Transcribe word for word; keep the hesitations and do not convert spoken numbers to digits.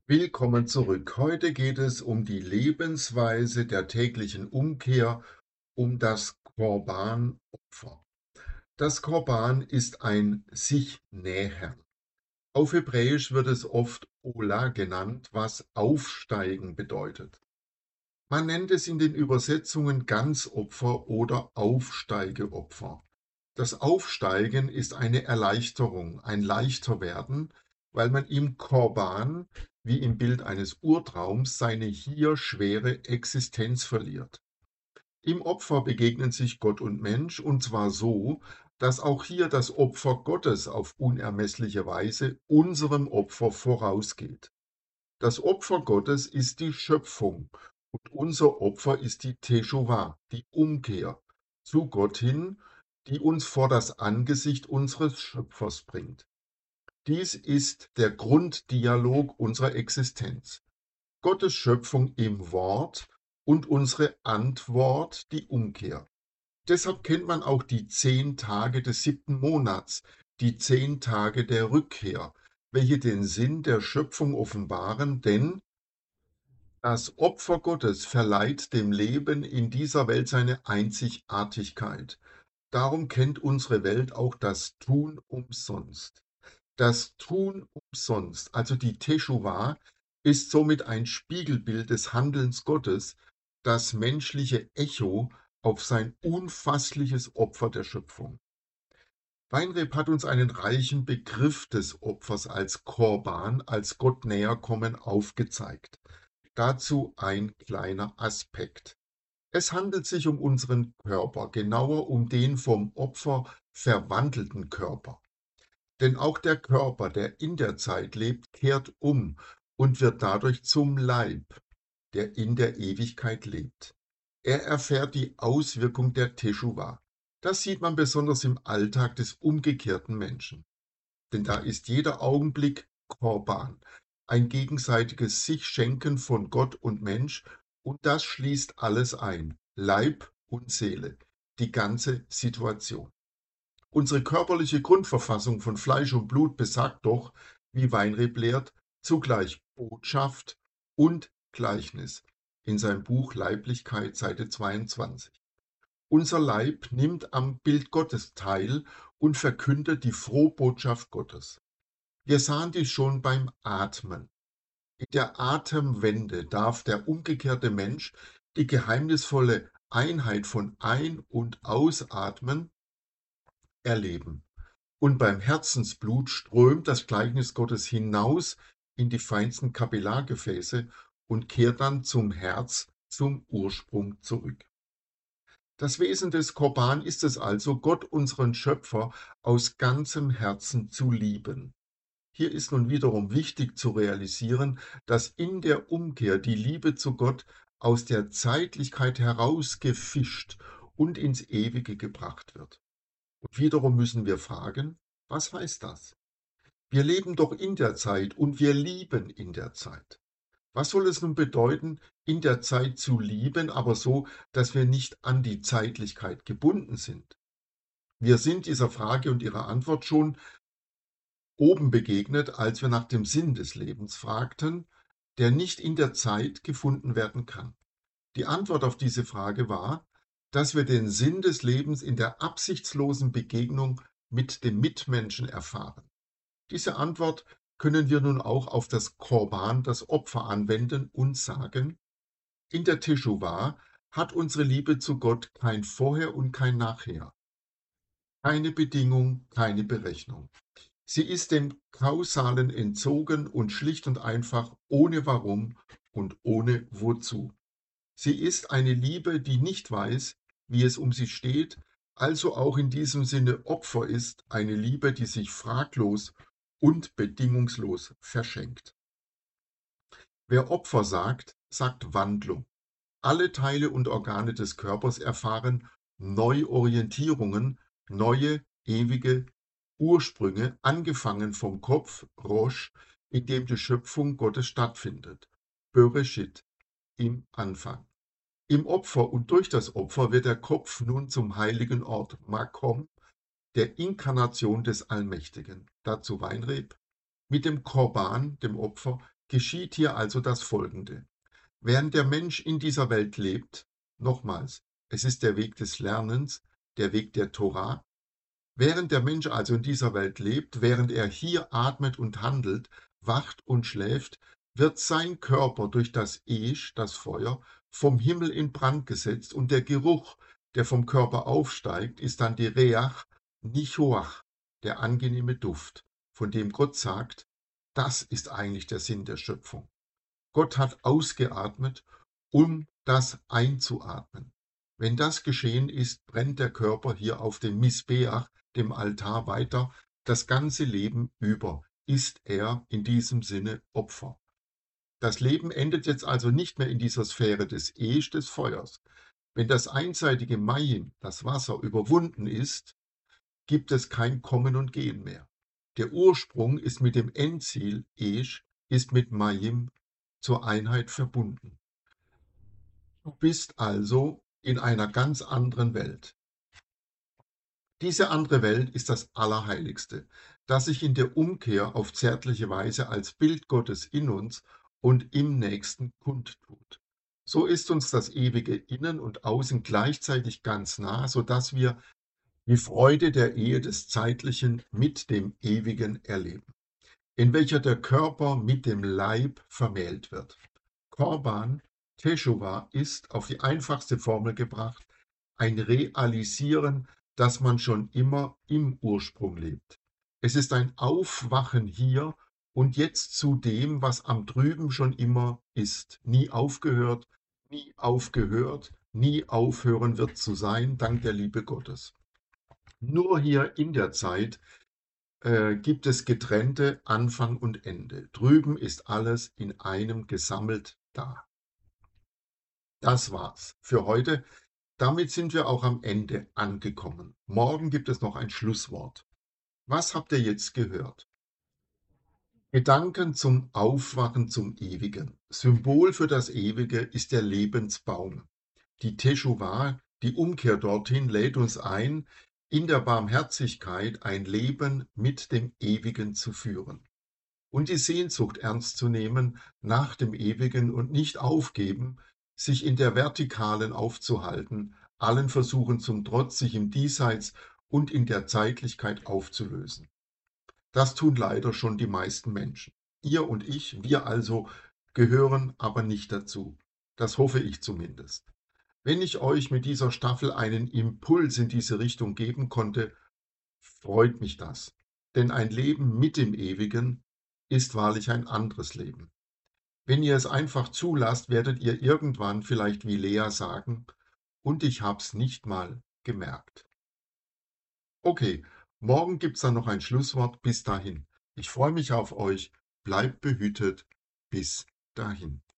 Willkommen zurück. Heute geht es um die Lebensweise der täglichen Umkehr, um das Korban-Opfer. Das Korban ist ein sich nähern. Auf Hebräisch wird es oft Ola genannt, was aufsteigen bedeutet. Man nennt es in den Übersetzungen Ganzopfer oder Aufsteigeopfer. Das Aufsteigen ist eine Erleichterung, ein Leichterwerden, weil man im Korban, wie im Bild eines Urtraums, seine hier schwere Existenz verliert. Im Opfer begegnen sich Gott und Mensch, und zwar so, dass auch hier das Opfer Gottes auf unermessliche Weise unserem Opfer vorausgeht. Das Opfer Gottes ist die Schöpfung und unser Opfer ist die Teschuvah, die Umkehr zu Gott hin, die uns vor das Angesicht unseres Schöpfers bringt. Dies ist der Grunddialog unserer Existenz. Gottes Schöpfung im Wort und unsere Antwort, die Umkehr. Deshalb kennt man auch die zehn Tage des siebten Monats, die zehn Tage der Rückkehr, welche den Sinn der Schöpfung offenbaren, denn das Opfer Gottes verleiht dem Leben in dieser Welt seine Einzigartigkeit. Darum kennt unsere Welt auch das Tun umsonst. Das Tun umsonst, also die Teschuvah, ist somit ein Spiegelbild des Handelns Gottes, das menschliche Echo auf sein unfassliches Opfer der Schöpfung. Weinreb hat uns einen reichen Begriff des Opfers als Korban, als Gott näherkommen, aufgezeigt. Dazu ein kleiner Aspekt. Es handelt sich um unseren Körper, genauer um den vom Opfer verwandelten Körper. Denn auch der Körper, der in der Zeit lebt, kehrt um und wird dadurch zum Leib, der in der Ewigkeit lebt. Er erfährt die Auswirkung der Teschuvah. Das sieht man besonders im Alltag des umgekehrten Menschen. Denn da ist jeder Augenblick Korban, ein gegenseitiges Sich-Schenken von Gott und Mensch, und das schließt alles ein, Leib und Seele, die ganze Situation. Unsere körperliche Grundverfassung von Fleisch und Blut besagt doch, wie Weinreb lehrt, zugleich Botschaft und Gleichnis in seinem Buch Leiblichkeit, Seite zweiundzwanzig. Unser Leib nimmt am Bild Gottes teil und verkündet die Frohbotschaft Gottes. Wir sahen dies schon beim Atmen. In der Atemwende darf der umgekehrte Mensch die geheimnisvolle Einheit von Ein- und Ausatmen erleben. Und beim Herzensblut strömt das Gleichnis Gottes hinaus in die feinsten Kapillargefäße und kehrt dann zum Herz, zum Ursprung zurück. Das Wesen des Korban ist es also, Gott, unseren Schöpfer, aus ganzem Herzen zu lieben. Hier ist nun wiederum wichtig zu realisieren, dass in der Umkehr die Liebe zu Gott aus der Zeitlichkeit herausgefischt und ins Ewige gebracht wird. Und wiederum müssen wir fragen, was heißt das? Wir leben doch in der Zeit und wir lieben in der Zeit. Was soll es nun bedeuten, in der Zeit zu lieben, aber so, dass wir nicht an die Zeitlichkeit gebunden sind? Wir sind dieser Frage und ihrer Antwort schon oben begegnet, als wir nach dem Sinn des Lebens fragten, der nicht in der Zeit gefunden werden kann. Die Antwort auf diese Frage war, dass wir den Sinn des Lebens in der absichtslosen Begegnung mit dem Mitmenschen erfahren. Diese Antwort können wir nun auch auf das Korban, das Opfer, anwenden und sagen: In der Teschuvah hat unsere Liebe zu Gott kein Vorher und kein Nachher, keine Bedingung, keine Berechnung. Sie ist dem Kausalen entzogen und schlicht und einfach ohne Warum und ohne Wozu. Sie ist eine Liebe, die nicht weiß, wie es um sie steht, also auch in diesem Sinne Opfer ist, eine Liebe, die sich fraglos und bedingungslos verschenkt. Wer Opfer sagt, sagt Wandlung. Alle Teile und Organe des Körpers erfahren Neuorientierungen, neue, ewige Ursprünge, angefangen vom Kopf, Rosh, in dem die Schöpfung Gottes stattfindet, Bereshit, im Anfang. Im Opfer und durch das Opfer wird der Kopf nun zum heiligen Ort, Makom, der Inkarnation des Allmächtigen. Dazu Weinreb: Mit dem Korban, dem Opfer, geschieht hier also das Folgende. Während der Mensch in dieser Welt lebt, nochmals, es ist der Weg des Lernens, der Weg der Torah, während der Mensch also in dieser Welt lebt, während er hier atmet und handelt, wacht und schläft, wird sein Körper durch das Esch, das Feuer, vom Himmel in Brand gesetzt und der Geruch, der vom Körper aufsteigt, ist dann die Reach Nichoach, der angenehme Duft, von dem Gott sagt, das ist eigentlich der Sinn der Schöpfung. Gott hat ausgeatmet, um das einzuatmen. Wenn das geschehen ist, brennt der Körper hier auf dem Misbeach, dem Altar, weiter. Das ganze Leben über ist er in diesem Sinne Opfer. Das Leben endet jetzt also nicht mehr in dieser Sphäre des Esch, des Feuers. Wenn das einseitige Mayim, das Wasser, überwunden ist, gibt es kein Kommen und Gehen mehr. Der Ursprung ist mit dem Endziel, Esch, ist mit Mayim zur Einheit verbunden. Du bist also in einer ganz anderen Welt. Diese andere Welt ist das Allerheiligste, das sich in der Umkehr auf zärtliche Weise als Bild Gottes in uns und im Nächsten kundtut. So ist uns das ewige Innen und Außen gleichzeitig ganz nah, sodass wir die Freude der Ehe des Zeitlichen mit dem Ewigen erleben, in welcher der Körper mit dem Leib vermählt wird. Korban, Teshuva, ist, auf die einfachste Formel gebracht, ein Realisieren, dass man schon immer im Ursprung lebt. Es ist ein Aufwachen hier und jetzt zu dem, was am Drüben schon immer ist, nie aufgehört, nie aufgehört, nie aufhören wird zu sein, dank der Liebe Gottes. Nur hier in der Zeit äh, gibt es getrennte Anfang und Ende. Drüben ist alles in einem gesammelt da. Das war's für heute. Damit sind wir auch am Ende angekommen. Morgen gibt es noch ein Schlusswort. Was habt ihr jetzt gehört? Gedanken zum Aufwachen zum Ewigen. Symbol für das Ewige ist der Lebensbaum. Die Teshuva, die Umkehr dorthin, lädt uns ein, in der Barmherzigkeit ein Leben mit dem Ewigen zu führen. Und die Sehnsucht ernst zu nehmen nach dem Ewigen und nicht aufgeben, sich in der Vertikalen aufzuhalten, allen Versuchen zum Trotz, sich im Diesseits und in der Zeitlichkeit aufzulösen. Das tun leider schon die meisten Menschen. Ihr und ich, wir also, gehören aber nicht dazu. Das hoffe ich zumindest. Wenn ich euch mit dieser Staffel einen Impuls in diese Richtung geben konnte, freut mich das. Denn ein Leben mit dem Ewigen ist wahrlich ein anderes Leben. Wenn ihr es einfach zulasst, werdet ihr irgendwann vielleicht wie Lea sagen, und ich hab's nicht mal gemerkt. Okay, morgen gibt's dann noch ein Schlusswort. Bis dahin. Ich freue mich auf euch. Bleibt behütet. Bis dahin.